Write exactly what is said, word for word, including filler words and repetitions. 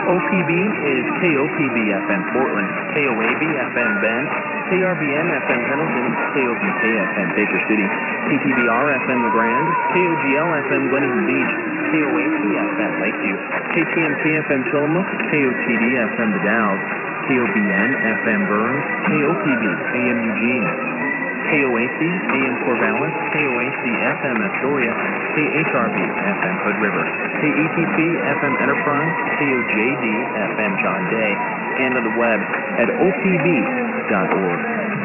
O P B is K O P B F M Portland, K O A B F M Bend, K R B N F M Pendleton, K O B K F M Baker City, K T B R F M LeGrand, K O G L F M Glenhaven Beach, K O A C F M Lakeview, K T M K F M Tillamook, K O T D F M The Dalles, K O B N F M Burns, K O P B A M Eugene, K O A C A M Corvallis, K O A C F M Astoria, K H R B F M Hood River, K E T P F M Enterprise, K O J D F M John Day, and on the web at O P B dot org.